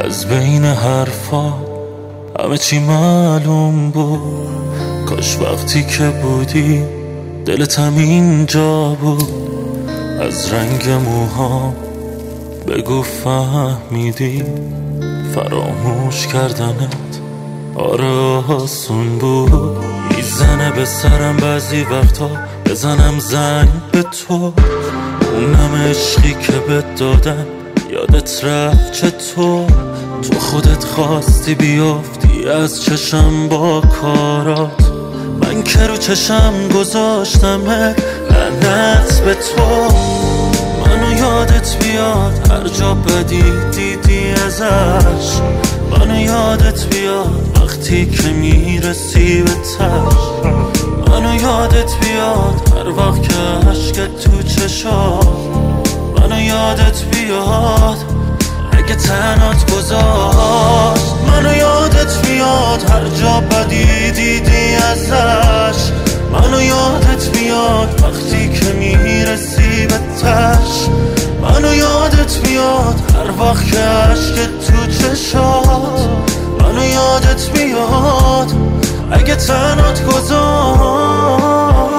از بین حرفا همه چی معلوم بود. کاش وقتی که بودی دلتم اینجا بود. از رنگ موهام بگو فهمیدی فراموش کردنت آره آسون بود. میزنه به سرم بعضی وقتا بزنم زنگ به تو. اونم عشقی که بهت دادم یادت رفت چطور. تو خودت خواستی بیافتی از چشم با کارات. من که رو چشم گذاشتمت لعنت به تو. منو یادت بیاد هر جا بدی دیدی ازش. منو یادت بیاد وقتی که میرسی به تش. منو یادت بیاد هر وقت که عشقت تو چشات. منو یادت بیاد اگه تنات گذاشت. منو یادت بیاد هر جا بدی دیدی ازش. منو یادت بیاد وقتی که میرسی به تش. منو یادت بیاد هر وقت که عشقت تو چشات. منو یادت بیاد اگه تنات گذاشت.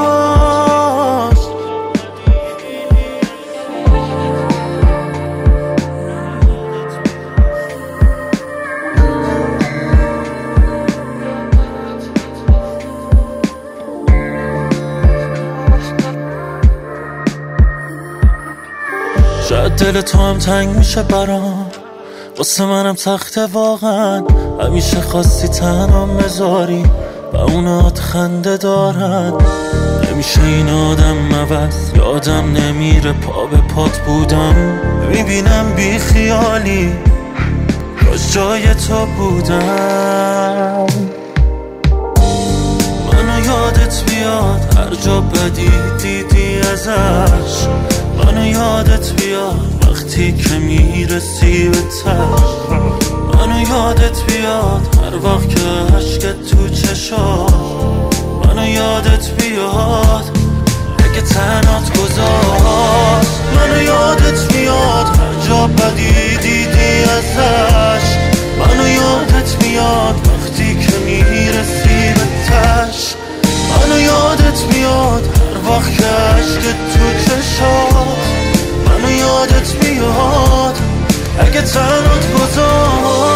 شاید دل تو هم تنگ میشه برام، واسه منم سخته واقعا. همیشه خواستی تنام بذاری و اونات خنده دارن. نمیشه این آدم عوض، یادم نمیره پا به پات بودم. میبینم بی خیالی کاش جای تو بودم. منو یادت بیاد هر جا بدی دیدی ازش. منو یادت بیاد وقتی که میرسی به تش. منو یادت بیاد هر وقت که عشقت تو چشات. منو یادت بیاد اگه تنات گذاشت. منو یادت بیاد هر جا بدی دیدی ازش. منو یادت بیاد وقتی که میرسی به تش. منو یادت بیاد هر وقت که عشقت تو چشات. منو یادت بیاد اگه تنات گذاشت.